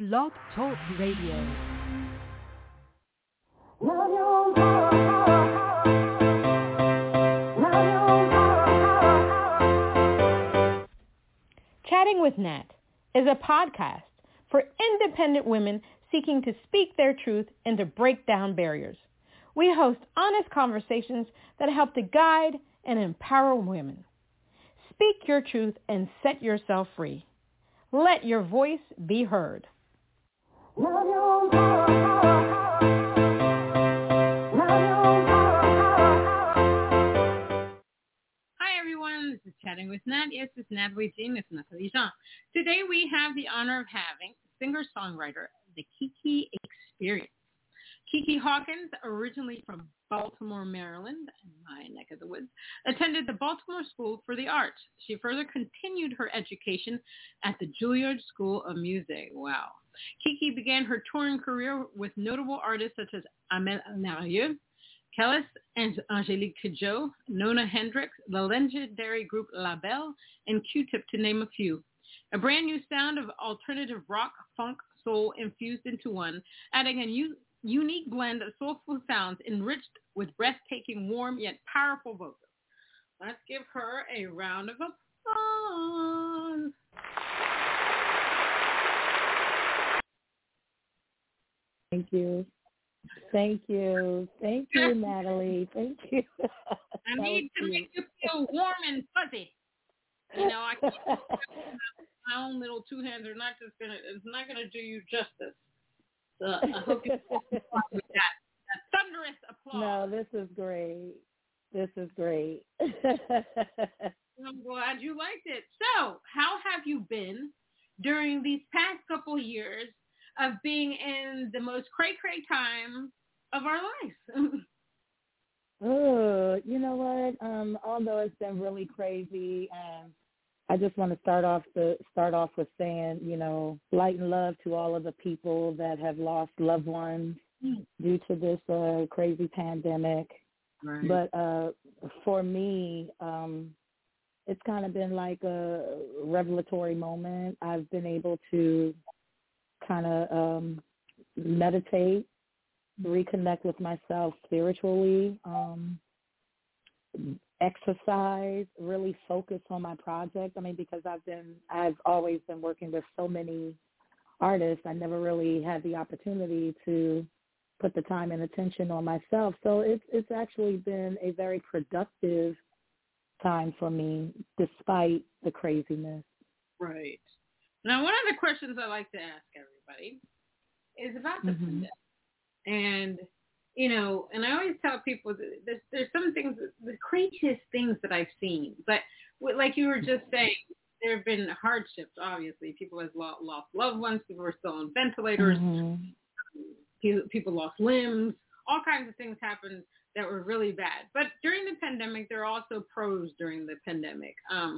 Blog Talk Radio. Chatting with Nat is a podcast for independent women seeking to speak their truth and to break down barriers. We host honest conversations that help to guide and empower women. Speak your truth and set yourself free. Let your voice be heard. Hi everyone, this is Chatting with Nat. Yes, it's Natalie Jean. It's Natalie Jean. Today we have the honor of having singer-songwriter, The Kiki Experience. Kiki Hawkins, originally from Baltimore, Maryland, my neck of the woods, attended the Baltimore School for the Arts. She further continued her education at the Juilliard School of Music. Wow. Kiki began her touring career with notable artists such as Amel Narieux, Kellis and Angelique Kidjo, Nona Hendrix, the legendary group La Belle, and Q-Tip, to name a few. A brand new sound of alternative rock, funk, soul infused into one, adding a unique blend of soulful sounds enriched with breathtaking, warm, yet powerful vocals. Let's give her a round of applause. Thank you. Thank you. Thank you, Natalie. Thank you. I need to make you feel warm and fuzzy. You know, I can't my own little two hands are not just it's not gonna do you justice. So I hope you with that thunderous applause. No, this is great. This is great. I'm glad you liked it. So, how have you been during these past couple years of being in the most cray-cray time of our lives? Oh, you know what? Although it's been really crazy, I just want to start off with saying, you know, light and love to all of the people that have lost loved ones due to this crazy pandemic. Right. But for me, it's kind of been like a revelatory moment. I've been able to kind of meditate, reconnect with myself spiritually, exercise, really focus on my project. I mean, because I've always been working with so many artists, I never really had the opportunity to put the time and attention on myself. So it's actually been a very productive time for me, despite the craziness. Right. Now, one of the questions I like to ask everybody is about the pandemic. And, you know, and I always tell people that there's some things, the craziest things that I've seen. But like you were just saying, there have been hardships, obviously. People have lost loved ones. People are still on ventilators. People lost limbs. All kinds of things happened that were really bad. But during the pandemic, there are also pros during the pandemic.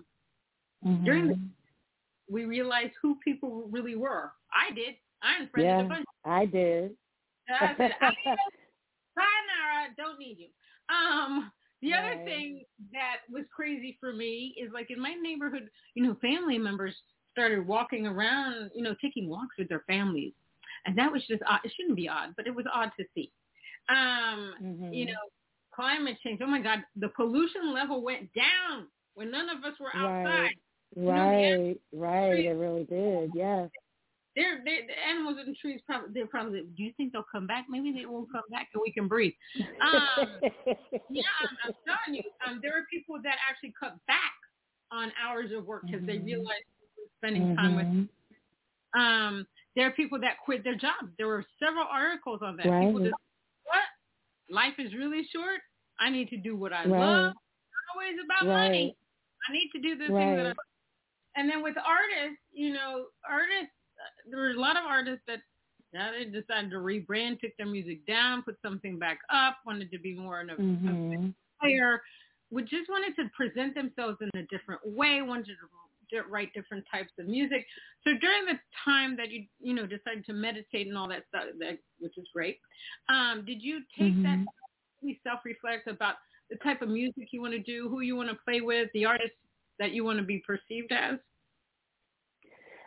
We realized who people really were. I did. I unfriended a bunch. I did. I said, sayonara, don't need you. The other thing that was crazy for me is, like, in my neighborhood, you know, family members started walking around, you know, taking walks with their families. And that was just odd. It shouldn't be odd, but it was odd to see. You know, climate change. Oh, my God. The pollution level went down when none of us were outside. Right. It really did, yes. The animals in the trees, they're probably, do you think they'll come back? Maybe they won't come back and we can breathe. I'm telling you, there are people that actually cut back on hours of work because they realized spending time with there are people that quit their jobs. There were several articles on that. People just, what? Life is really short. I need to do what I love. It's not always about money. I need to do the things that I love. And then with artists, you know, there were a lot of artists that they decided to rebrand, took their music down, put something back up, wanted to be more in a player, just wanted to present themselves in a different way, wanted to write different types of music. So during the time that you know, decided to meditate and all that stuff, which is great, did you take that to really self-reflect about the type of music you want to do, who you want to play with, the artists that you want to be perceived as?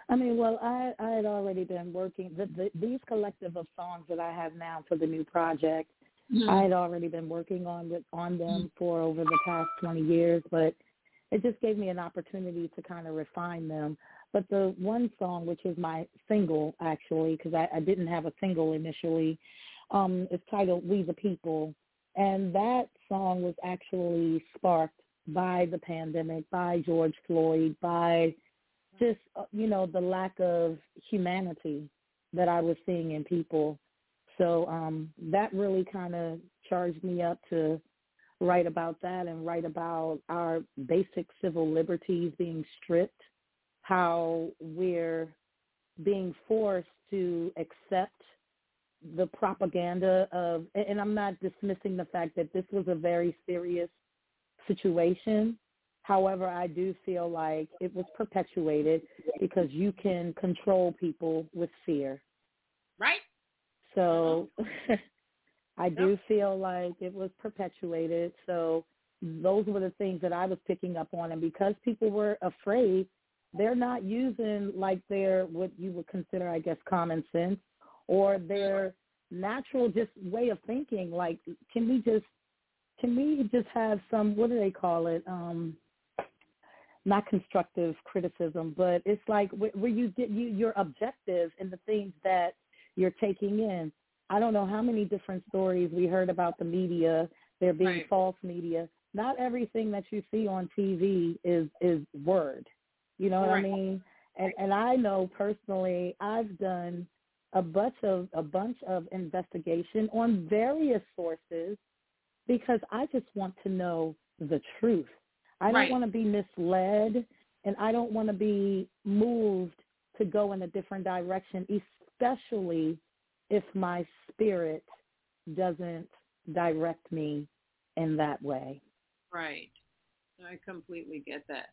I mean, well, I had already been working, these collective of songs that I have now for the new project, I had already been working on them for over the past 20 years, but it just gave me an opportunity to kind of refine them. But the one song, which is my single, actually, because I didn't have a single initially, is titled We the People. And that song was actually sparked by the pandemic, by George Floyd, by just, the lack of humanity that I was seeing in people. So that really kind of charged me up to write about that and write about our basic civil liberties being stripped, how we're being forced to accept the propaganda of, and I'm not dismissing the fact that this was a very serious situation. However, I do feel like it was perpetuated because you can control people with fear. Right. So I do feel like it was perpetuated. So those were the things that I was picking up on. And because people were afraid, they're not using like their, what you would consider, I guess, common sense or their natural just way of thinking. Like, can we just have some, what do they call it? Not constructive criticism, but it's like where you get you're objective in the things that you're taking in. I don't know how many different stories we heard about the media, there being false media. Not everything that you see on TV is word. You know what I mean? And I know personally I've done a bunch of investigation on various sources because I just want to know the truth. I don't want to be misled, and I don't want to be moved to go in a different direction, especially if my spirit doesn't direct me in that way. Right. I completely get that.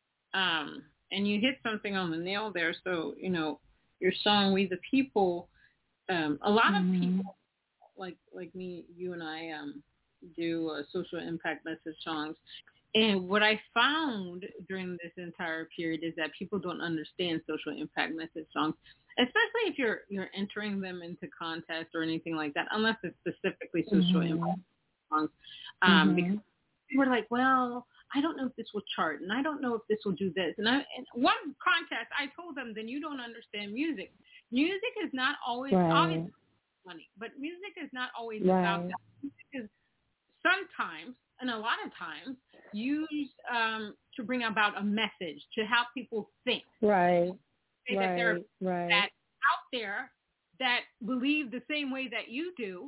And you hit something on the nail there. So, your song, We the People, a lot of people like me, you and I do social impact message songs. And what I found during this entire period is that people don't understand social impact message songs, especially if you're entering them into contests or anything like that, unless it's specifically social impact songs. Because we're like, well, I don't know if this will chart, and I don't know if this will do this. And one contest, I told them, then you don't understand music. Music is not always obviously money, but music is not always about that. Music is sometimes, and a lot of times, used to bring about a message, to help people think. Right. Say that there are that out there that believe the same way that you do,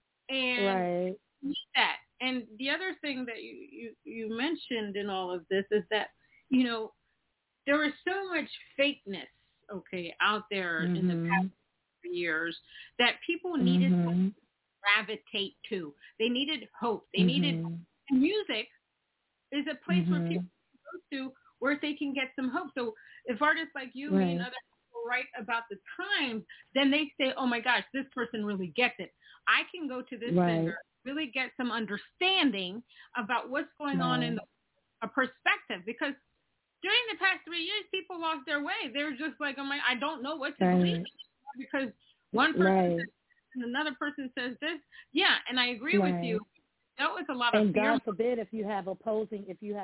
and need that. And the other thing that you mentioned in all of this is that, there is so much fakeness, out there in the past years that people needed to gravitate to. They needed hope. They needed music is a place where people can go to where they can get some hope. So if artists like you and other people write about the times, then they say, oh my gosh, this person really gets it. I can go to this singer, really get some understanding about what's going on in a perspective. Because during the past 3 years, people lost their way. They were just like, I don't know what to believe because one person says this and another person says this. Yeah, and I agree with you. That was a lot of and fear. God forbid if you have opposing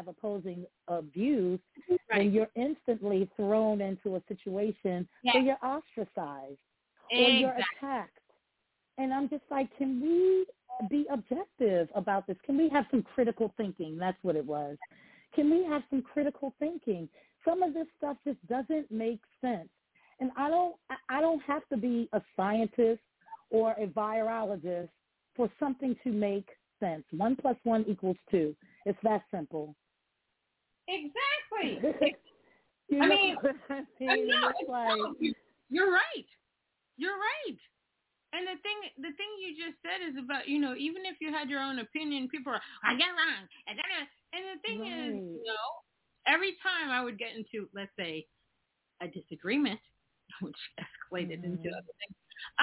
views, then you're instantly thrown into a situation where you're ostracized or you're attacked. And I'm just like, can we be objective about this? Can we have some critical thinking? That's what it was. Can we have some critical thinking? Some of this stuff just doesn't make sense. And I don't have to be a scientist or a virologist for something to make sense. 1 + 1 = 2. It's that simple. Exactly. You're right. You're right. And the thing you just said is about, even if you had your own opinion, people are, I get wrong. And the thing is, every time I would get into, let's say, a disagreement, which escalated into other things,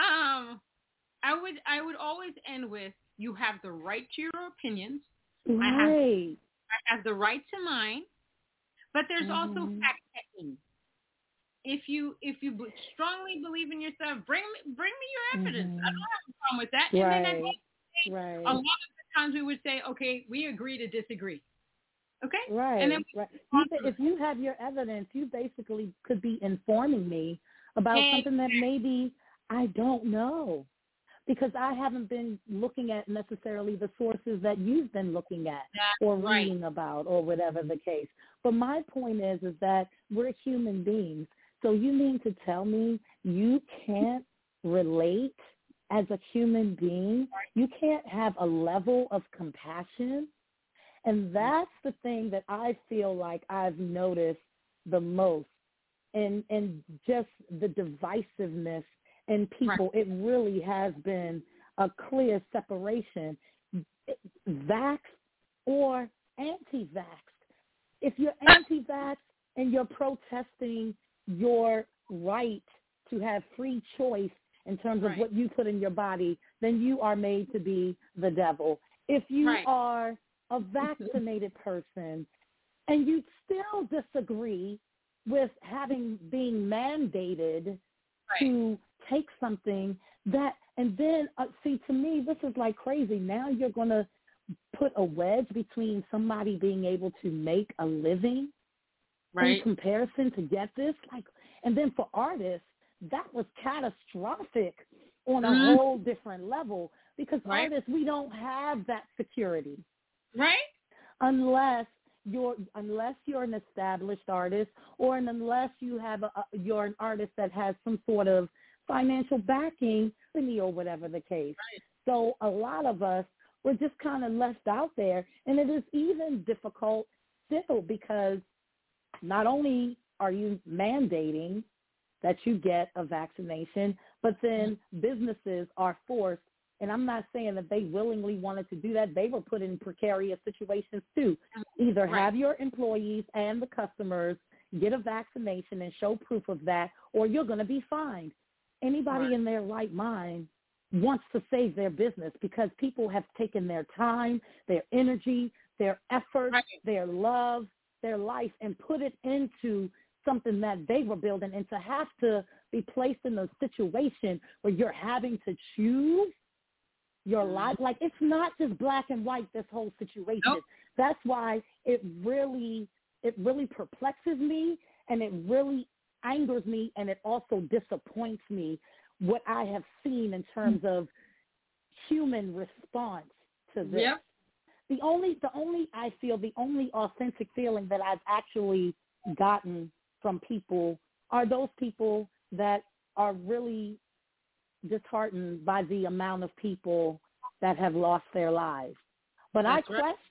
I would always end with, you have the right to your opinions. I have the right to mine, but there's also fact checking. strongly believe in yourself, bring me your evidence. I don't have a problem with that. Right. And then a lot of the times we would say, okay, we agree to disagree. Okay. Right. And then if you have your evidence, you basically could be informing me about something that maybe I don't know, because I haven't been looking at necessarily the sources that you've been looking at or reading about or whatever the case. But my point is that we're human beings. So you mean to tell me you can't relate as a human being? You can't have a level of compassion? And that's the thing that I feel like I've noticed the most, and just the divisiveness in people. It really has been a clear separation, vaxxed or anti-vaxxed. If you're anti-vax and you're protesting your right to have free choice in terms of what you put in your body, then you are made to be the devil. If you are a vaccinated person and you still disagree with being mandated to take something that, and then see, to me, this is like crazy. Now you're going to put a wedge between somebody being able to make a living in comparison to get this. Like, and then for artists, that was catastrophic on a whole different level, because artists, we don't have that security. Unless you're an established artist, or unless you have you're an artist that has some sort of financial backing, or whatever the case. So a lot of us, we're just kind of left out there, and it is even difficult still, because not only are you mandating that you get a vaccination, but then businesses are forced. And I'm not saying that they willingly wanted to do that. They were put in precarious situations too. Either have your employees and the customers get a vaccination and show proof of that, or you're going to be fined. Anybody in their right mind wants to save their business, because people have taken their time, their energy, their effort, their love, their life, and put it into something that they were building. And to have to be placed in a situation where you're having to choose your life, like, it's not just black and white, this whole situation. That's why it really perplexes me, and it really angers me, and it also disappoints me what I have seen in terms of human response to this. The only authentic feeling that I've actually gotten from people are those people that are really disheartened by the amount of people that have lost their lives. But I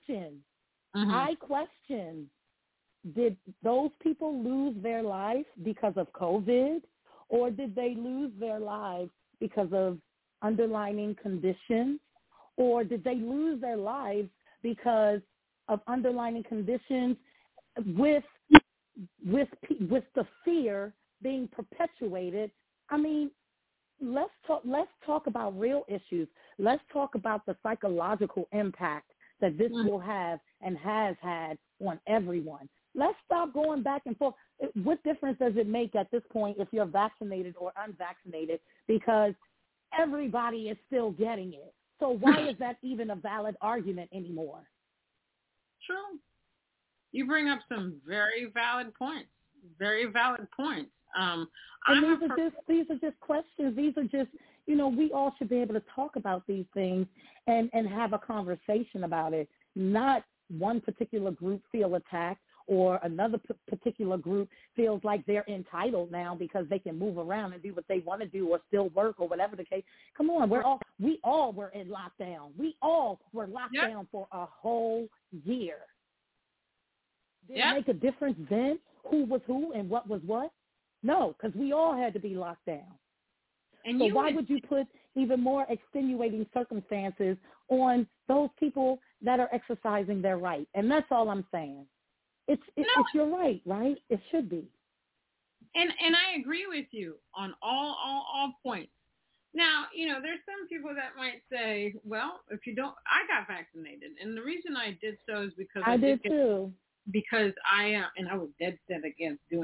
question, did those people lose their lives because of COVID, or did they lose their lives because of underlying conditions, or did they lose their lives because of underlying conditions with the fear being perpetuated? I mean, let's talk about real issues. Let's talk about the psychological impact that this will have and has had on everyone. Let's stop going back and forth. What difference does it make at this point if you're vaccinated or unvaccinated? Because everybody is still getting it. So why is that even a valid argument anymore? True. You bring up some very valid points. Very valid points. And these are just questions. These are just, we all should be able to talk about these things and have a conversation about it. Not one particular group feel attacked, or another particular group feels like they're entitled now because they can move around and do what they want to do or still work or whatever the case. Come on, we all were in lockdown. We all were locked down for a whole year. Did it make a difference then who was who and what was what? No, because we all had to be locked down. And so why would you put even more extenuating circumstances on those people that are exercising their right? And that's all I'm saying. It's your right? It should be. And I agree with you on all points. Now, there's some people that might say, well, if you don't, I got vaccinated. And the reason I did so is because I did too. Because I was dead set against doing it.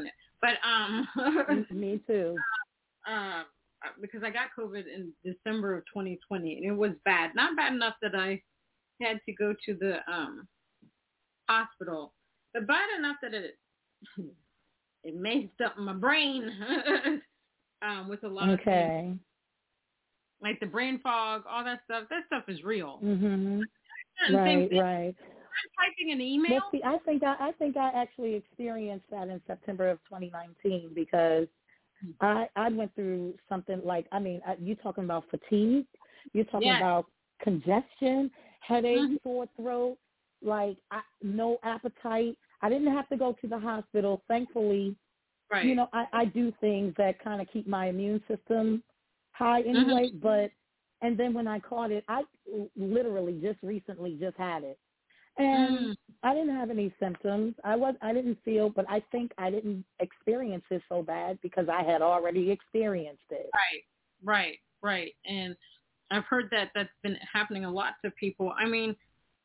But Me too. because I got COVID in December of 2020, and it was bad. Not bad enough that I had to go to the hospital, but bad enough that it messed up my brain with a lot of things, like the brain fog, all that stuff. That stuff is real. Mhm. Right. Right. I'm typing an email. Well, see, I think I actually experienced that in September of 2019 because I went through something like, I mean, you talking about fatigue, you're talking about congestion, headache, sore throat, like no appetite. I didn't have to go to the hospital, thankfully. Right. You know, I do things that kind of keep my immune system high anyway. But and then when I caught it, I literally just recently just had it. And I didn't have any symptoms. I didn't feel, but I think I didn't experience it so bad because I had already experienced it. Right. And I've heard that that's been happening a lot to people. I mean,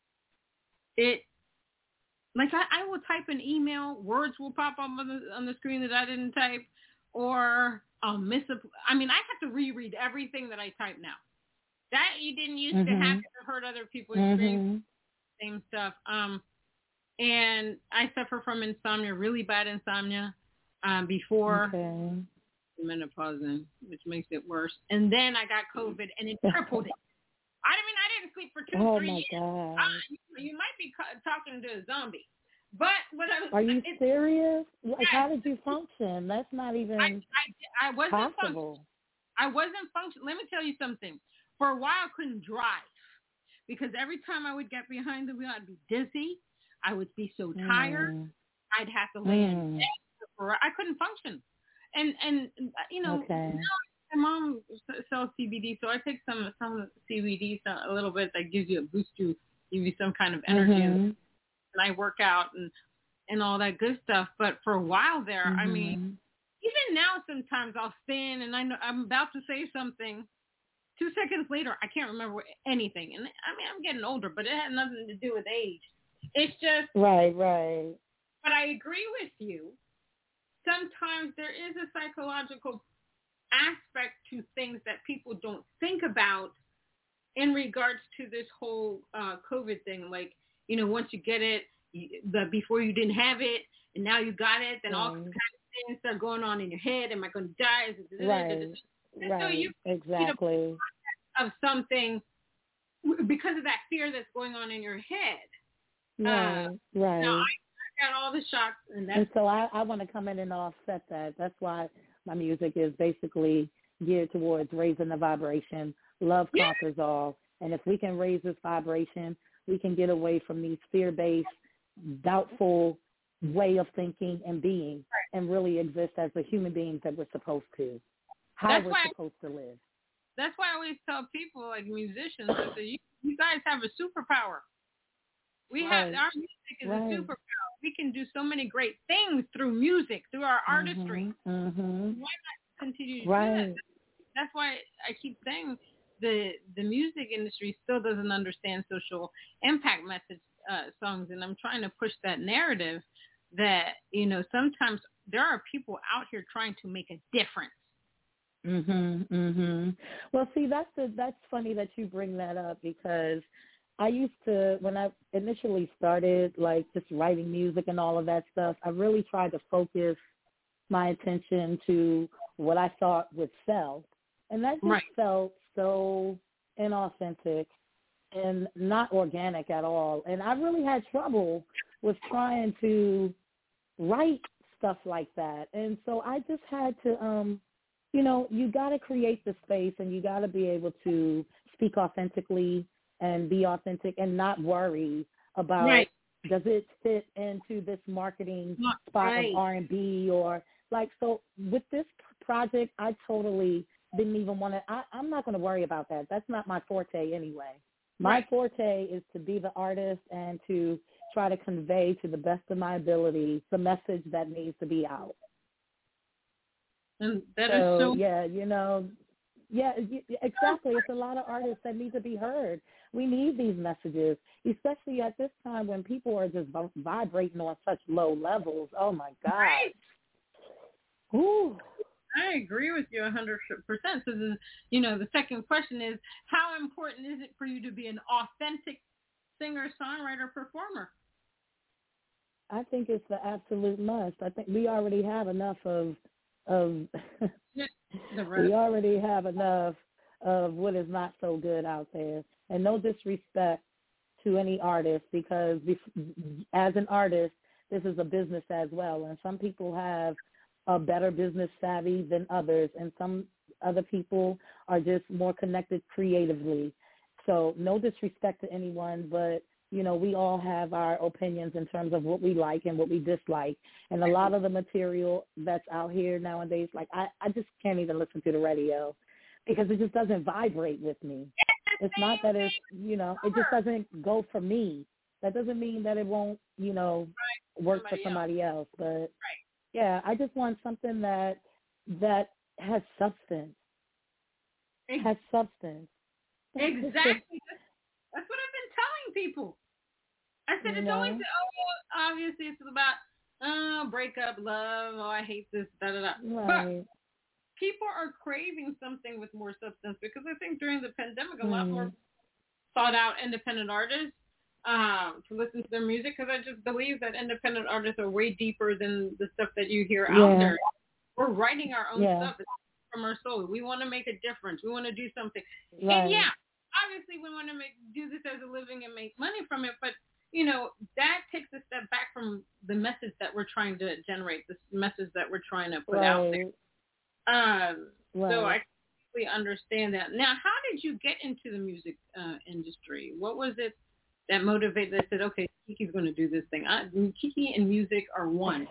I will type an email, words will pop up on the screen that I didn't type, or I'll miss I mean, I have to reread everything that I type now. That you didn't used to have to heard other people experience same stuff. And I suffer from insomnia, really bad insomnia, before menopausing, which makes it worse. And then I got COVID, and it tripled it. I didn't sleep for 2-3 years. God. You might be talking to a zombie. But what I was, are you serious? Like, how did you function? That's not even I wasn't possible. I wasn't functioning. Let me tell you something. For a while, I couldn't drive. Because every time I would get behind the wheel, I'd be dizzy. I would be so tired. I'd have to lay in bed. I couldn't function. And you know, now my mom sells CBD, so I take some CBD, a little bit that gives you a boost, give you some kind of energy, and I work out and all that good stuff. But for a while there, I mean, even now, sometimes I'll stand and I know I'm about to say something. 2 seconds later, I can't remember anything. And I mean, I'm getting older, but it had nothing to do with age. It's just... Right. But I agree with you. Sometimes there is a psychological aspect to things that people don't think about in regards to this whole COVID thing. Like, you know, once you get it, before you didn't have it, and now you got it, then all kinds of things start going on in your head. Am I going to die? Right. So you, exactly. You know, of something because of that fear that's going on in your head. Right. Now, I got all the shots. And so I want to come in and offset that. That's why my music is basically geared towards raising the vibration. Love conquers all. And if we can raise this vibration, we can get away from these fear-based, doubtful way of thinking and being and really exist as the human beings that we're supposed to, we're supposed to live. That's why I always tell people, like musicians, that you guys have a superpower. We have, our music is a superpower. We can do so many great things through music, through our artistry. Why not continue to do that? That's why I keep saying the music industry still doesn't understand social impact message songs, and I'm trying to push that narrative that, you know, sometimes there are people out here trying to make a difference. Well, see, that's funny that you bring that up, because I used to, when I initially started, like, just writing music and all of that stuff, I really tried to focus my attention to what I thought would sell. And that just felt so inauthentic and not organic at all. And I really had trouble with trying to write stuff like that. And so I just had to, you know, you got to create the space, and you got to be able to speak authentically and be authentic and not worry about does it fit into this marketing spot of R&B or like. So with this project, I totally didn't even want to. I'm not going to worry about that. That's not my forte anyway. My forte is to be the artist and to try to convey to the best of my ability the message that needs to be out. And that is so... Yeah, you know, exactly. It's a lot of artists that need to be heard. We need these messages, especially at this time when people are just vibrating on such low levels. Oh, my God. Ooh. I agree with you 100%. So, the second question is, how important is it for you to be an authentic singer, songwriter, performer? I think it's the absolute must. I think we already have enough of we already have enough of what is not so good out there. And no disrespect to any artist, because as an artist, this is a business as well. And some people have a better business savvy than others, and some other people are just more connected creatively. So no disrespect to anyone, but, we all have our opinions in terms of what we like and what we dislike. And a lot of the material that's out here nowadays, like I just can't even listen to the radio because it just doesn't vibrate with me. It's not that it just doesn't go for me. That doesn't mean that it won't, work for somebody else. But yeah, I just want something that has substance. Has substance. Exactly. That's what I've been telling people. I said it's always, obviously it's about breakup, love, I hate this, da-da-da. Right. But people are craving something with more substance, because I think during the pandemic, a lot more sought out independent artists to listen to their music, because I just believe that independent artists are way deeper than the stuff that you hear out there. We're writing our own stuff from our soul. We want to make a difference. We want to do something. Right. And obviously we want to do this as a living and make money from it, but that takes a step back from the message that we're trying to generate, this message that we're trying to put out there. So I completely understand that. Now, how did you get into the music industry? What was it that motivated, that said, okay, Kiki's going to do this thing? Kiki and music are one.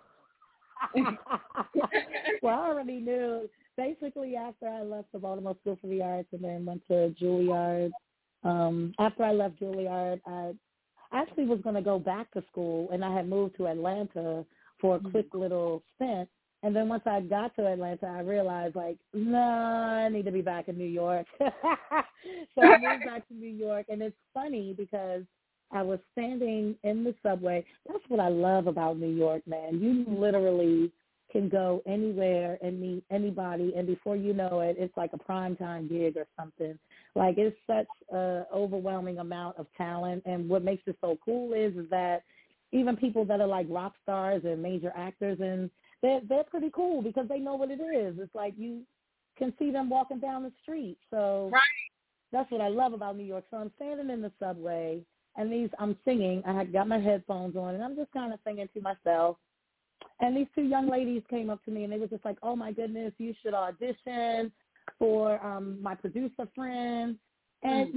Well, I already knew. Basically, after I left the Baltimore School for the Arts and then went to Juilliard, after I left Juilliard, I actually was going to go back to school, and I had moved to Atlanta for a quick little stint. And then once I got to Atlanta, I realized, I need to be back in New York. So I moved back to New York, and it's funny because I was standing in the subway. That's what I love about New York, man. You literally can go anywhere and meet anybody, and before you know it, it's like a primetime gig or something. Like, it's such an overwhelming amount of talent, and what makes it so cool is that even people that are like rock stars and major actors, and they're pretty cool because they know what it is. It's like you can see them walking down the street. So that's what I love about New York. So I'm standing in the subway, and I'm singing. I had got my headphones on, and I'm just kind of singing to myself. And these two young ladies came up to me, and they were just like, oh, my goodness, you should audition for my producer friend. And,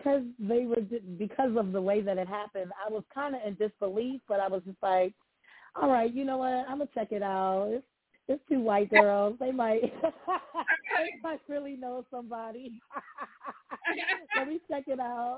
because of the way that it happened, I was kind of in disbelief, but I was just like, all right, you know what, I'm going to check it out. It's two white girls. They might really know somebody. Let me check it out.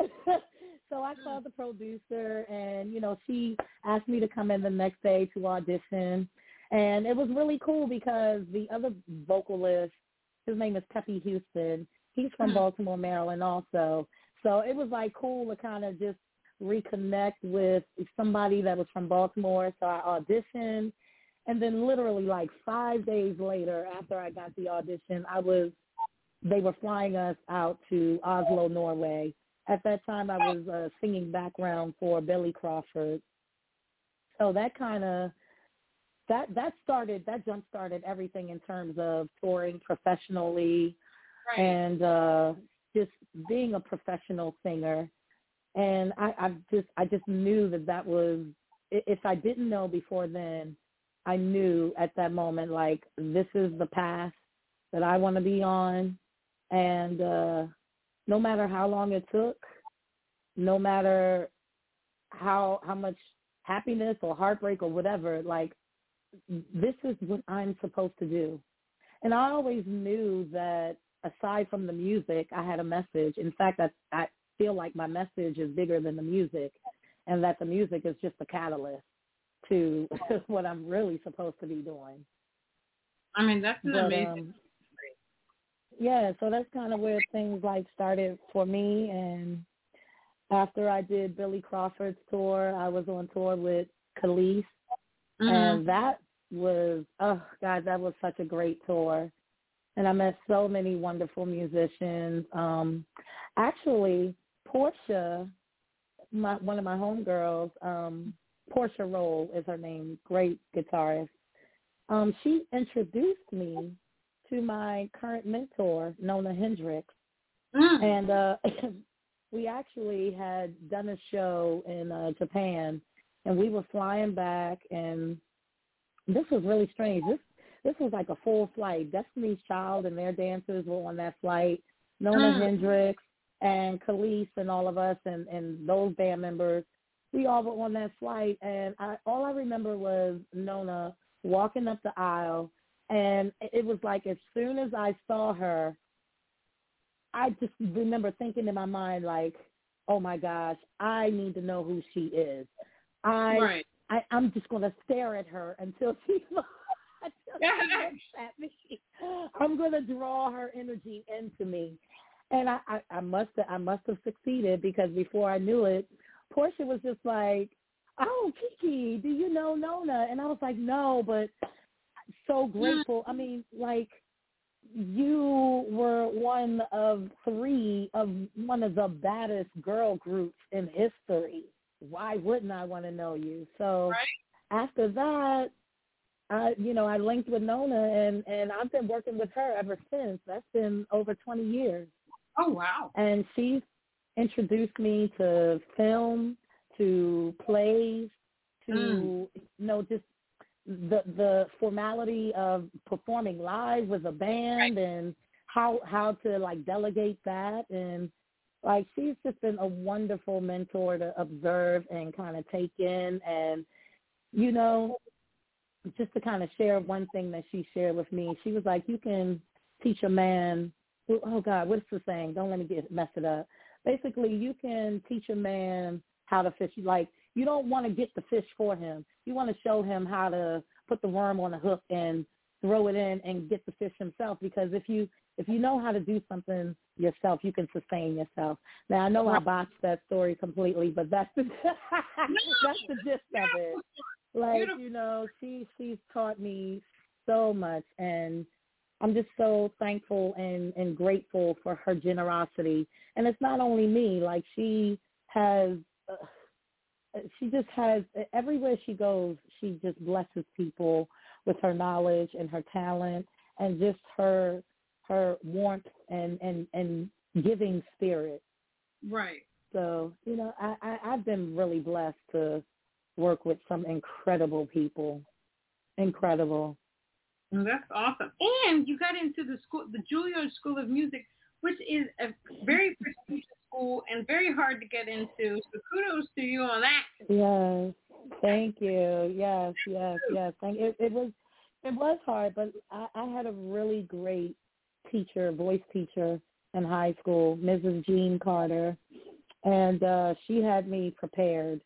So I called the producer, and, she asked me to come in the next day to audition. And it was really cool because the other vocalist, his name is Peppy Houston. He's from Baltimore, Maryland also. So it was cool to kind of just reconnect with somebody that was from Baltimore. So I auditioned. And then literally 5 days later, after I got the audition, they were flying us out to Oslo, Norway. At that time, I was singing background for Billy Crawford. So that kind of, that jump-started everything in terms of touring professionally and just being a professional singer. And I just knew that was, if I didn't know before then, I knew at that moment, this is the path that I want to be on. And no matter how long it took, no matter how much happiness or heartbreak or whatever, this is what I'm supposed to do. And I always knew that aside from the music, I had a message. In fact, I feel like my message is bigger than the music, and that the music is just a catalyst to what I'm really supposed to be doing. I mean, that's amazing. Yeah, so that's kind of where things started for me. And after I did Billy Crawford's tour, I was on tour with Khalees, and that was, oh, God, that was such a great tour. And I met so many wonderful musicians. Actually, Portia, one of my homegirls, Portia Roll is her name, great guitarist. She introduced me to my current mentor, Nona Hendricks. And we actually had done a show in Japan, and we were flying back, and this was really strange. This was like a full flight. Destiny's Child and their dancers were on that flight. Nona Hendricks and Khalees and all of us and those band members, we all were on that flight. And all I remember was Nona walking up the aisle, and it was like as soon as I saw her, I just remember thinking in my mind, like, oh, my gosh, I need to know who she is. I'm just going to stare at her until she looks at me. I'm going to draw her energy into me. And I must have succeeded, because before I knew it, Portia was just like, oh, Kiki, do you know Nona? And I was like, no, but so grateful. I mean, like, you were one of three of one of the baddest girl groups in history. Why wouldn't I want to know you? So after that, I linked with Nona, and I've been working with her ever since. That's been over 20 years. Oh, wow. And she's introduced me to film, to plays, to, just the formality of performing live with a band and how to, like, delegate that. And, like, she's just been a wonderful mentor to observe and kind of take in. And, just to kind of share one thing that she shared with me, she was like, you can teach a man, oh, God, what's the saying? Don't let me mess it up. Basically, you can teach a man how to fish. Like, you don't want to get the fish for him. You want to show him how to put the worm on a hook and throw it in and get the fish himself. Because if you know how to do something yourself, you can sustain yourself. Now, I know I botched that story completely, but that's the that's the gist of it. Like, she's taught me so much, and I'm just so thankful and grateful for her generosity. And it's not only me. Like, she just has, everywhere she goes, she just blesses people with her knowledge and her talent and just her warmth and giving spirit. Right. So, I've been really blessed to work with some incredible people. Incredible. That's awesome. And you got into the Juilliard School of Music, which is a very prestigious school and very hard to get into. So kudos to you on that. Yes. Thank you. Yes. It was hard, but I had a really great voice teacher in high school, Mrs. Jean Carter, and she had me prepared.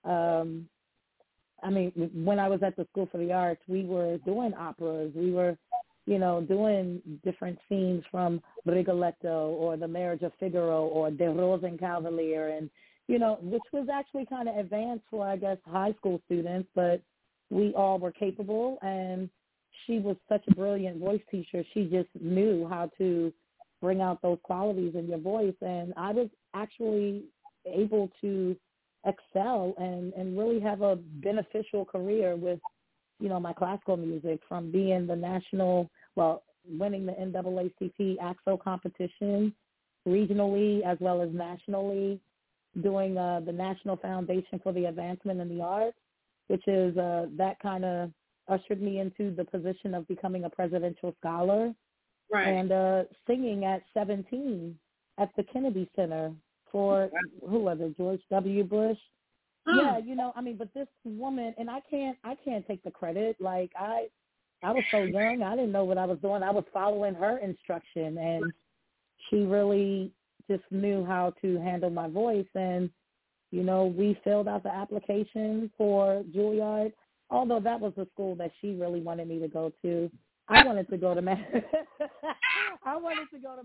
When I was at the School for the Arts, we were doing operas. We were, doing different scenes from Rigoletto or The Marriage of Figaro or De Rosenkavalier, and, which was actually kind of advanced for, I guess, high school students, but we all were capable, and she was such a brilliant voice teacher. She just knew how to bring out those qualities in your voice, and I was actually able to excel and really have a beneficial career with, my classical music, from being winning the NAACP AXO competition regionally as well as nationally, doing the National Foundation for the Advancement in the Arts, which is that kind of ushered me into the position of becoming a presidential scholar, and singing at 17 at the Kennedy Center for, who was it, George W. Bush? Yeah, but this woman, and I can't take the credit. Like, I was so young, I didn't know what I was doing. I was following her instruction, and she really just knew how to handle my voice. And, we filled out the application for Juilliard, although that was the school that she really wanted me to go to. I wanted to go to Manhattan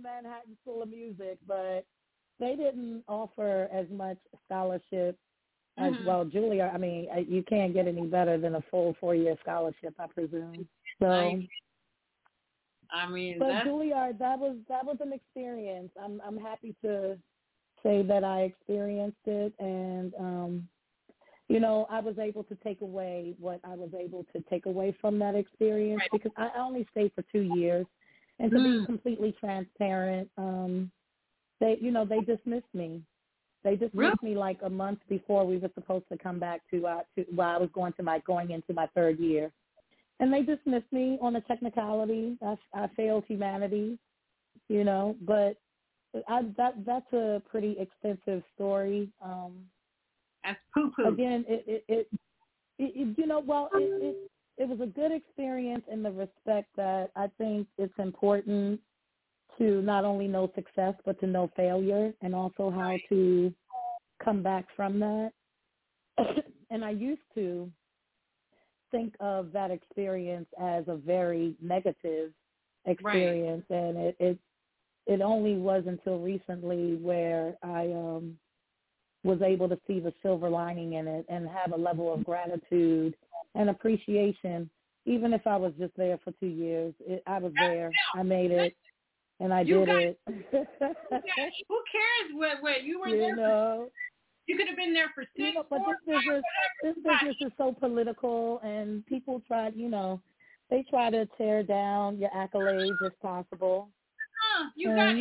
School of Music, but they didn't offer as much scholarship As well, Juilliard, I mean, you can't get any better than a full 4-year scholarship, I presume. So, I mean, but Juilliard, that was an experience. I'm happy to say that I experienced it, and I was able to take away what I was able to take away from that experience, because I only stayed for 2 years, and to be completely transparent, they dismissed me. They dismissed me like a month before we were supposed to come back to while I was going into my 3rd year. And they dismissed me on a technicality. I failed humanity, but that's a pretty extensive story. That's poo-poo. Again, it was a good experience in the respect that I think it's important to not only know success, but to know failure, and also how to come back from that. And I used to think of that experience as a very negative experience, and it only was until recently where I was able to see the silver lining in it and have a level of gratitude and appreciation. Even if I was just there for 2 years, I was there. I made it. And I did it. Who cares what you were there? You could have been there for 6, but 4, this business is so political, and people try, they try to tear down your accolades if possible. I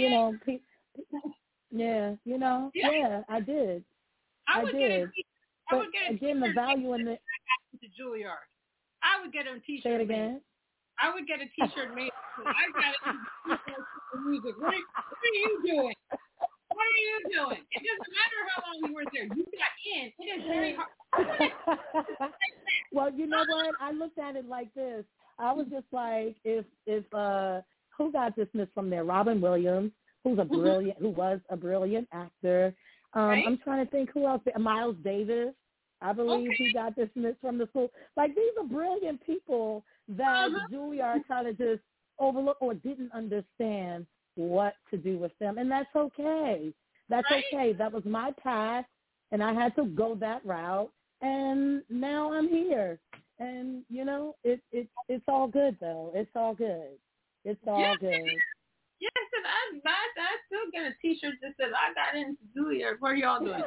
did. I did. But again, the value in it. To Juilliard, I would get a T-shirt. Say it again. I would get a T-shirt made. I got it. Music. What are you doing? What are you doing? It doesn't matter how long you were there. You got in. It is very hard. Well, you know what? I looked at it like this. I was just like, if who got dismissed from there? Robin Williams, who was a brilliant actor. I'm trying to think who else. Miles Davis. I believe he got dismissed from the school. Like, these are brilliant people that Juilliard kind of just overlooked or didn't understand what to do with them. And that's okay. That's okay. That was my past, and I had to go that route. And now I'm here. And, it's all good, though. It's all good. It's all good. Yes, and I still get a T-shirt that says, I got into Juilliard. What are y'all doing?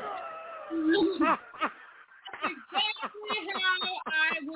Exactly how I would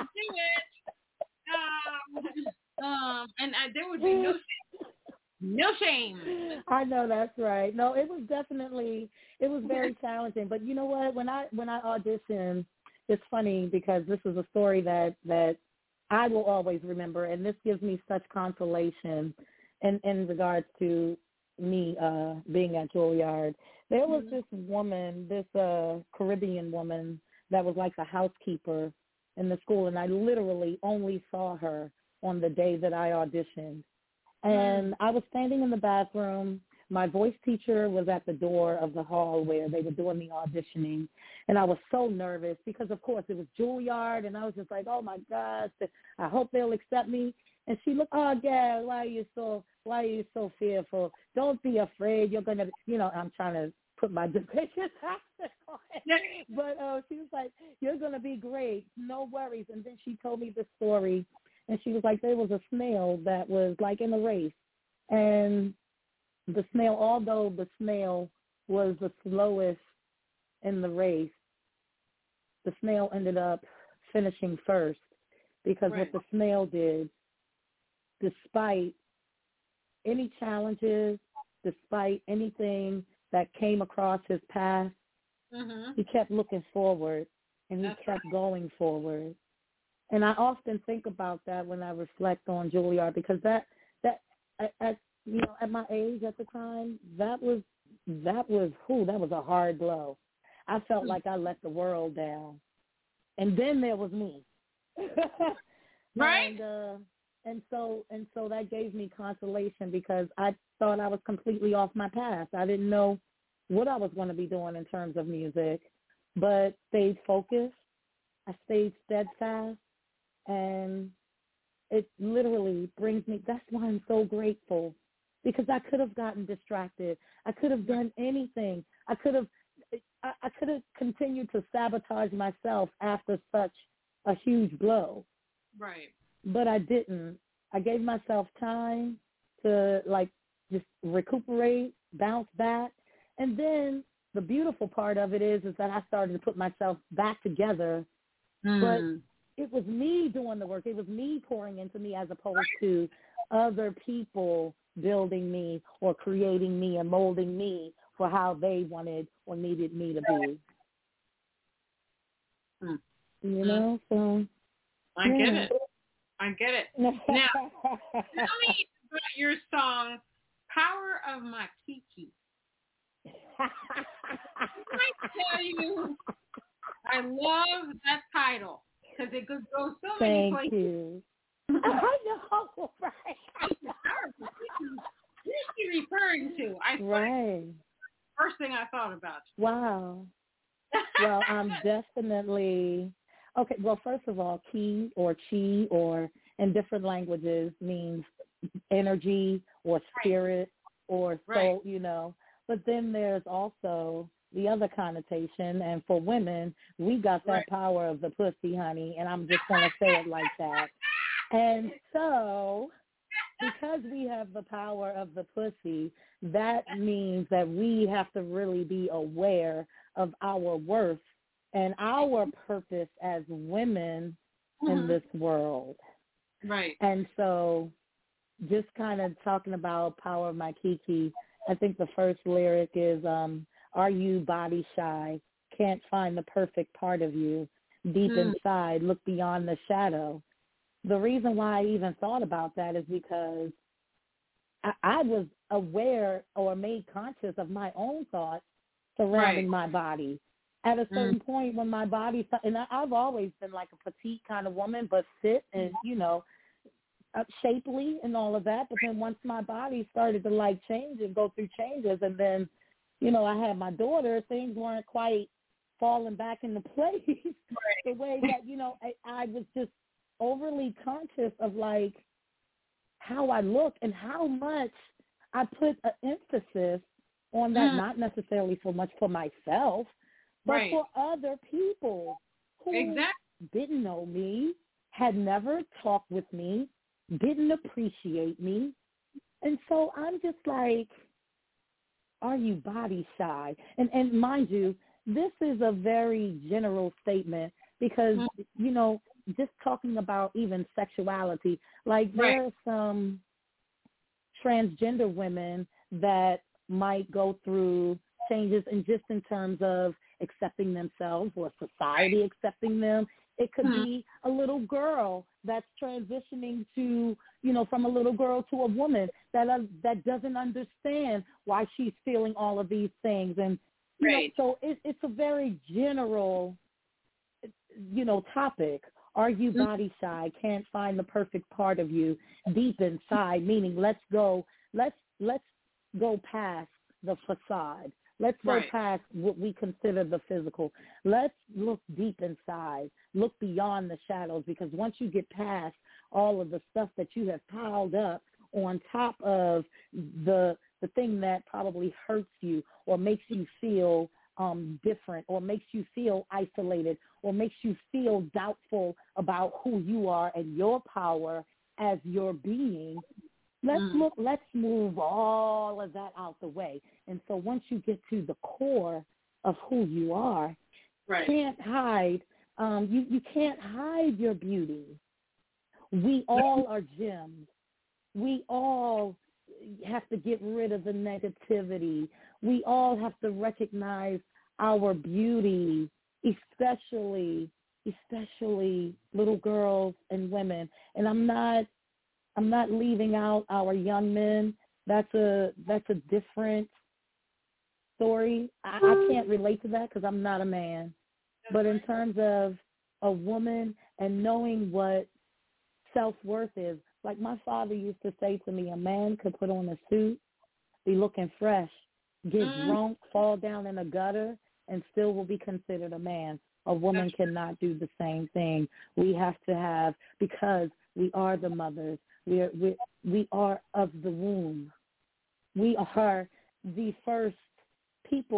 do it. And there would be no shame. I know, that's right. No, it was very challenging. But you know what? When I auditioned, it's funny because this is a story that I will always remember, and this gives me such consolation in regards to me being at Juilliard. There was this woman, this Caribbean woman, that was like the housekeeper in the school, and I literally only saw her on the day that I auditioned. And I was standing in the bathroom. My voice teacher was at the door of the hall where they were doing the auditioning, and I was so nervous because, of course, it was Juilliard, and I was just like, oh, my gosh, I hope they'll accept me. And she looked, oh, Gail, why are you so fearful? Don't be afraid. You're going to, I'm trying to put my depression accent on it. But she was like, you're going to be great. No worries. And then she told me the story, and she was like, there was a snail that was like in a race. And the snail, although the snail was the slowest in the race, the snail ended up finishing first because what the snail did, despite any challenges, despite anything that came across his path, he kept looking forward, and he kept going forward. And I often think about that when I reflect on Juilliard, because that at my age at the time, that was a hard blow. I felt like I let the world down, and then there was me, right? And so that gave me consolation because I thought I was completely off my path. I didn't know what I was going to be doing in terms of music, but stayed focused. I stayed steadfast, and it literally brings me, that's why I'm so grateful, because I could have gotten distracted. I could have done anything. I could have, I could have continued to sabotage myself after such a huge blow. Right. But I didn't. I gave myself time to like just recuperate, bounce back. And then the beautiful part of it is that I started to put myself back together. But it was me doing the work. It was me pouring into me as opposed to other people building me or creating me and molding me for how they wanted or needed me to be. You know, so. I get it. I get it. Now, tell me about your song, Power of My Kiki. I tell you, I love that title because it could go so many places. Thank you. I know, right? What is she referring to? Right. First thing I thought about. Wow. Well, I'm definitely okay. Well, first of all, ki or chi or in different languages means energy or spirit or soul, you know. But then there's also the other connotation, and for women, we got that power of the pussy, honey, and I'm just going to say it like that. And so because we have the power of the pussy, that means that we have to really be aware of our worth and our purpose as women in this world. Right. And so just kind of talking about Power of My Kiki, I think the first lyric is, are you body shy? Can't find the perfect part of you. Deep inside, look beyond the shadow. The reason why I even thought about that is because I was aware or made conscious of my own thoughts surrounding my body. At a certain point when my body, and I've always been like a petite kind of woman, but fit and, you know, shapely and all of that. But then once my body started to like change and go through changes, and then, you know, I had my daughter, things weren't quite falling back into place the way that, you know, I was just overly conscious of like how I look and how much I put an emphasis on that, not necessarily so much for myself, but for other people who didn't know me, had never talked with me, didn't appreciate me. And so I'm just like, are you body shy? And mind you, this is a very general statement because, you know, just talking about even sexuality, like there are some transgender women that might go through changes in just in terms of accepting themselves or society accepting them. It could be a little girl that's transitioning to, you know, from a little girl to a woman that doesn't understand why she's feeling all of these things. And, you know, so it's a very general, you know, topic. Are you body shy? Can't find the perfect part of you deep inside, meaning let's go past the facade. Let's go past what we consider the physical. Let's look deep inside, look beyond the shadows, because once you get past all of the stuff that you have piled up on top of the thing that probably hurts you or makes you feel different or makes you feel isolated or makes you feel doubtful about who you are and your power as your being, let's move all of that out the way. And so once you get to the core of who you are, you can't hide, you can't hide your beauty. We all are gems. We all have to get rid of the negativity. We all have to recognize our beauty, especially little girls and women. And I'm not leaving out our young men. That's a different story. I can't relate to that because I'm not a man. But in terms of a woman and knowing what self-worth is, like my father used to say to me, a man could put on a suit, be looking fresh, get drunk, fall down in a gutter, and still will be considered a man. A woman cannot do the same thing. We have to have, because we are the mothers. We are of the womb. We are the first people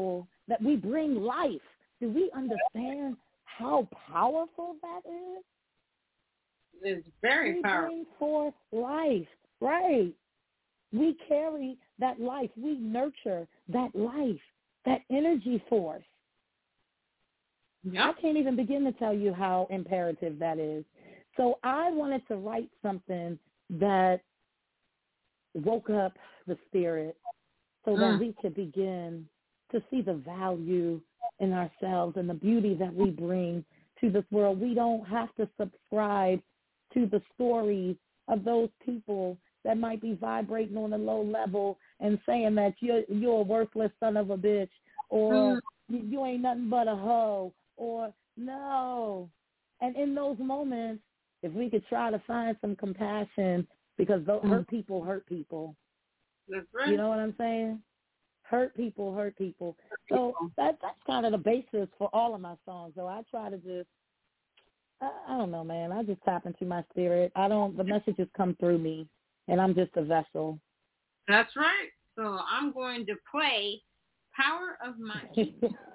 that we bring life. Do we understand how powerful that is? It's very powerful. We bring forth life, right? We carry that life. We nurture that life, that energy force. Yep. I can't even begin to tell you how imperative that is. So I wanted to write something that woke up the spirit so that we could begin to see the value in ourselves and the beauty that we bring to this world. We don't have to subscribe to the stories of those people that might be vibrating on a low level and saying that you're a worthless son of a bitch, or you ain't nothing but a hoe, or no. And in those moments, if we could try to find some compassion, because those hurt people hurt people. That's right. You know what I'm saying? Hurt people hurt people. So that's kind of the basis for all of my songs. So I try to just, I don't know, man. I just tap into my spirit. The messages come through me, and I'm just a vessel. That's right. So I'm going to play Power of Mind.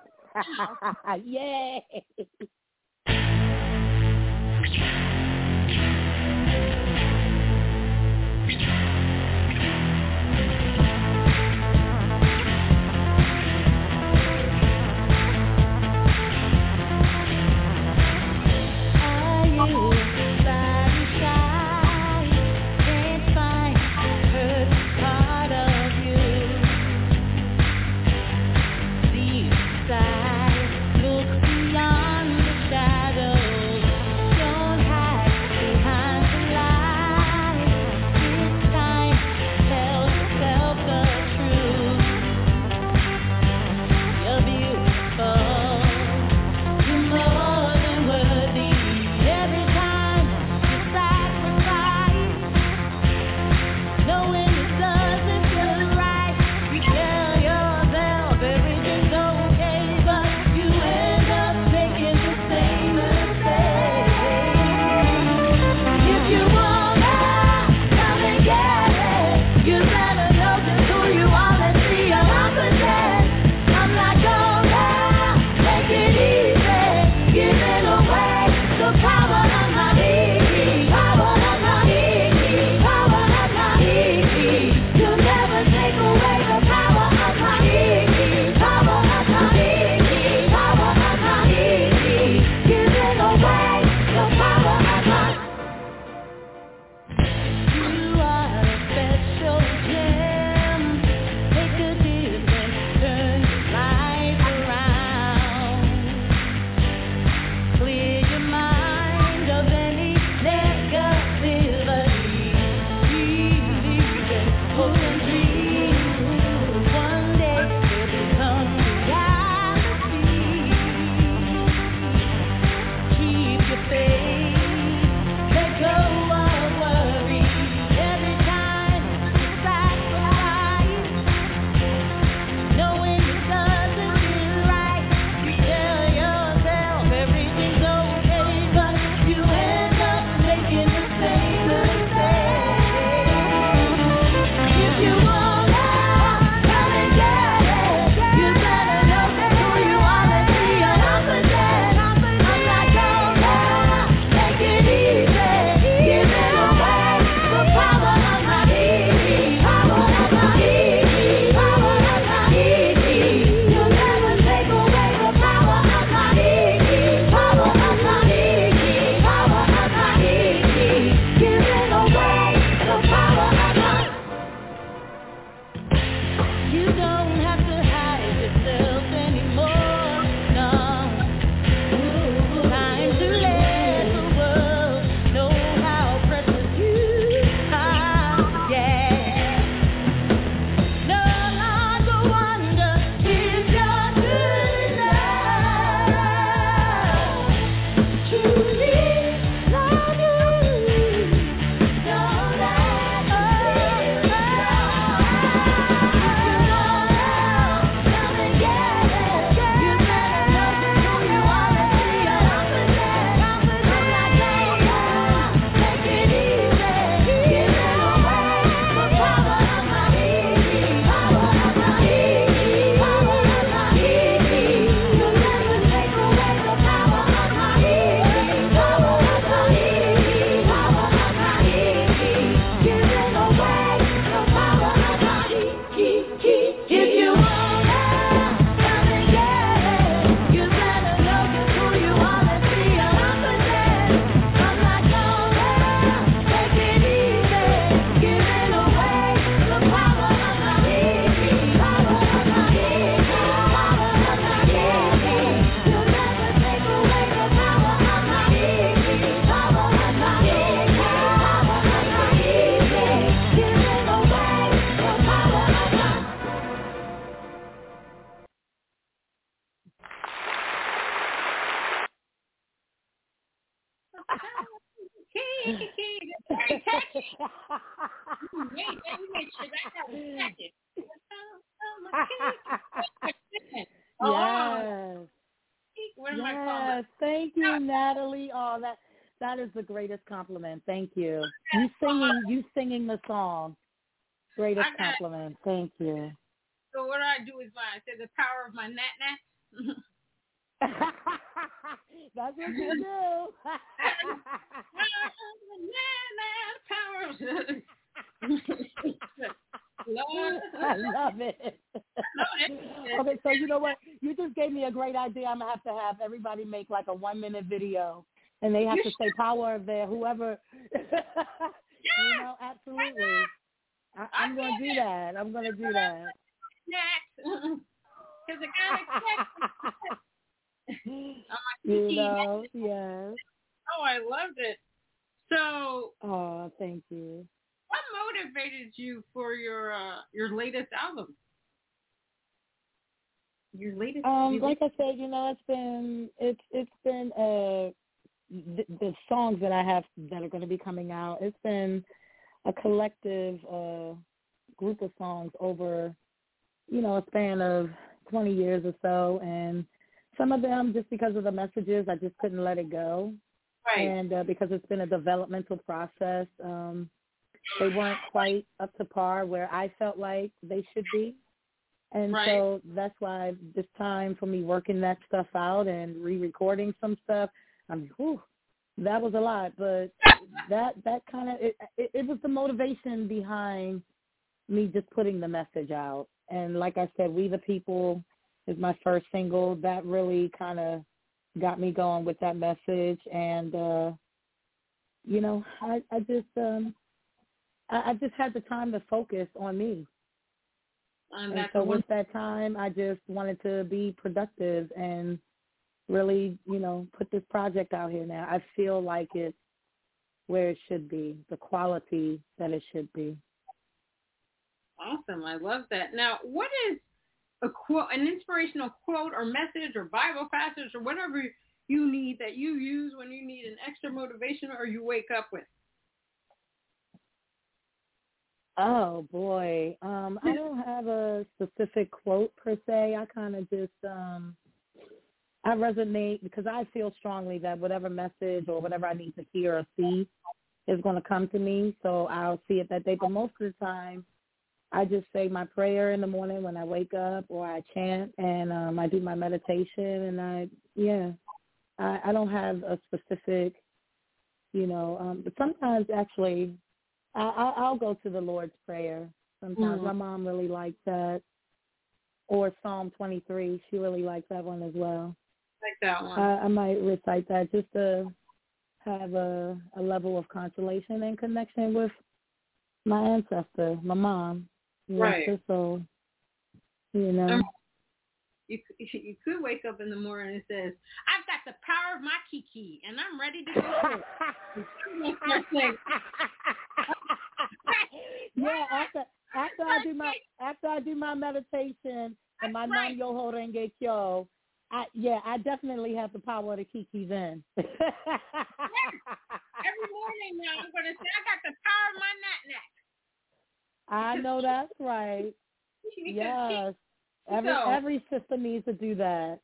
Yay! Look beyond the Kiki. That's very catchy. Wait, let me make sure that was catchy. Yes. What am I calling? Yes. Thank you, Natalie. Oh, that is the greatest compliment. Thank you. You singing the song. Greatest compliment. Thank you. So what I do is I say the power of my nat. That's what you do. I love it. Okay, so you know what? You just gave me a great idea. I'm going to have everybody make like a 1-minute video, and they have to say power of their whoever. You know, absolutely. I'm going to do that. I'm going to do that. Because it kind of you know, yes. Oh, I loved it. So, oh, thank you. What motivated you for your latest album? Your latest. Like I said, you know, it's been the songs that I have that are going to be coming out. It's been a collective group of songs over, you know, a span of 20 years or so, and some of them, just because of the messages, I just couldn't let it go. Right. And because it's been a developmental process, they weren't quite up to par where I felt like they should be. And right. So that's why this time for me working that stuff out and re-recording some stuff, that was a lot. But that kind of, it was the motivation behind me just putting the message out. And like I said, We the People is my first single. That really kind of got me going with that message. And, you know, I just had the time to focus on me. And so with that time, I just wanted to be productive and really, you know, put this project out here now. I feel like it's where it should be, the quality that it should be. Awesome. I love that. Now, what is a quote, an inspirational quote or message or Bible passage or whatever you need that you use when you need an extra motivation or you wake up with? Oh, boy. I don't have a specific quote per se. I kind of just, I resonate because I feel strongly that whatever message or whatever I need to hear or see is going to come to me. So I'll see it that day. But most of the time, I just say my prayer in the morning when I wake up, or I chant, and I do my meditation, and I don't have a specific, you know, but sometimes actually I'll go to the Lord's Prayer. Sometimes my mom really likes that, or Psalm 23. She really likes that one as well. Like that one. I might recite that just to have a level of consolation and connection with my ancestor, my mom. Right. So, you know. You could wake up in the morning and it says, I've got the power of my Kiki, and I'm ready to go. Yeah, after I do my meditation and my Nam Myoho Renge Kyo, I definitely have the power of the Kiki then. Every morning now I'm going to say, I got the power of my nat. I know that's right. Yes. Every sister needs to do that.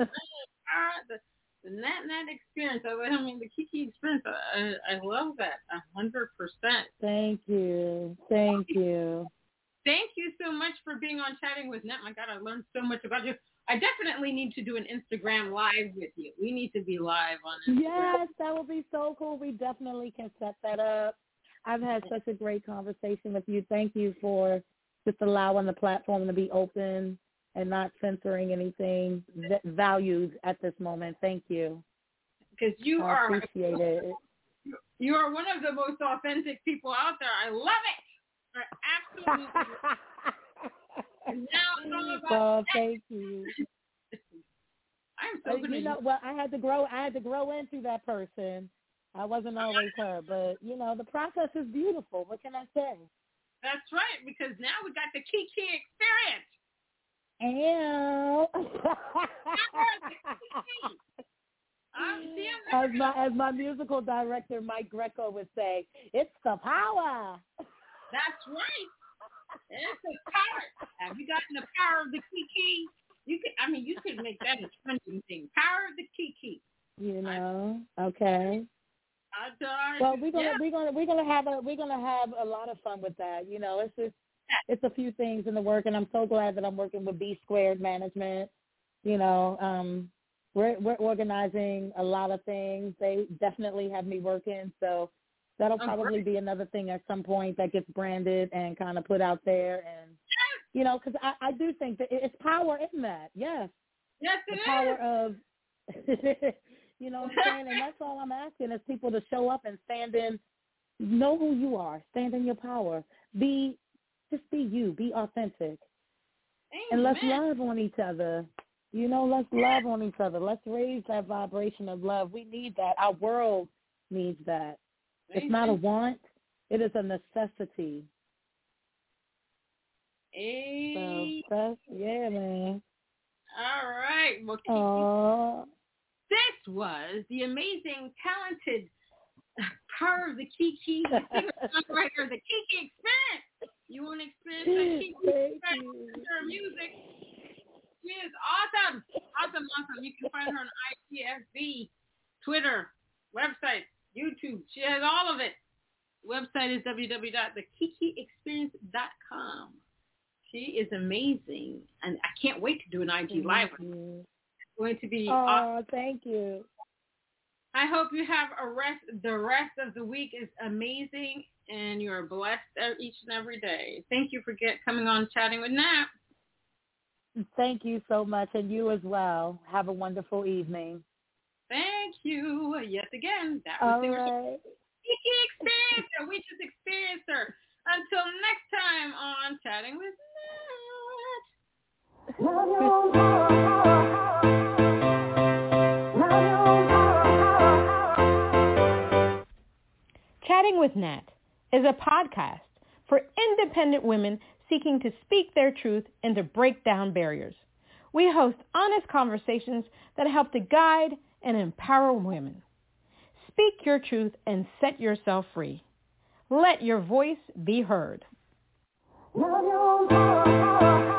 The nat experience, the Kiki experience, I love that 100%. Thank you. Thank you. Thank you so much for being on Chatting with Nat. My God, I learned so much about you. I definitely need to do an Instagram live with you. We need to be live on Instagram. Yes, that would be so cool. We definitely can set that up. I've had such a great conversation with you. Thank you for just allowing the platform to be open and not censoring anything valued at this moment. Thank you. Because I appreciate it. You are one of the most authentic people out there. I love it. I absolutely love it. Now it's all about thank you. I'm so good. You know, well, I had to grow into that person. I wasn't always her, but you know, the process is beautiful. What can I say? That's right, because now we got the Kiki experience. Ew. See, As my musical director, Mike Greco, would say, it's the power. That's right. It's the power. Have you gotten the power of the Kiki? You could make that a trending thing. Power of the Kiki. Okay. Well, we're gonna have a lot of fun with that. It's a few things in the work, and I'm so glad that I'm working with B Squared Management. We're organizing a lot of things. They definitely have me working, so that'll probably be another thing at some point that gets branded and kind of put out there. And because I do think that it's power in that. Yes. Yes, the power of. You know what I'm saying? And that's all I'm asking is people to show up and know who you are, stand in your power. Just be you, be authentic. Amen. And let's love on each other. Let's love on each other. Let's raise that vibration of love. We need that. Our world needs that. Amen. It's not a want. It is a necessity. Amen. So man. All right. Well, this was the amazing, talented power of the Kiki, the singer-songwriter, the Kiki Experience. You want to experience the Kiki Experience with her music? She is awesome. Awesome. You can find her on ITFB, Twitter, website, YouTube. She has all of it. Website is www.thekikiexperience.com. She is amazing, and I can't wait to do an IG Live with her. It's going to be awesome. Thank you. I hope you have the rest of the week is amazing, and you're blessed each and every day. Thank you for coming on Chatting with Nat. Thank you so much, and you as well. Have a wonderful evening. Thank you. Yet again, that was Kiki Experience. We just experienced her. Until next time on Chatting with Nat. Chatting with Nat is a podcast for independent women seeking to speak their truth and to break down barriers. We host honest conversations that help to guide and empower women. Speak your truth and set yourself free. Let your voice be heard.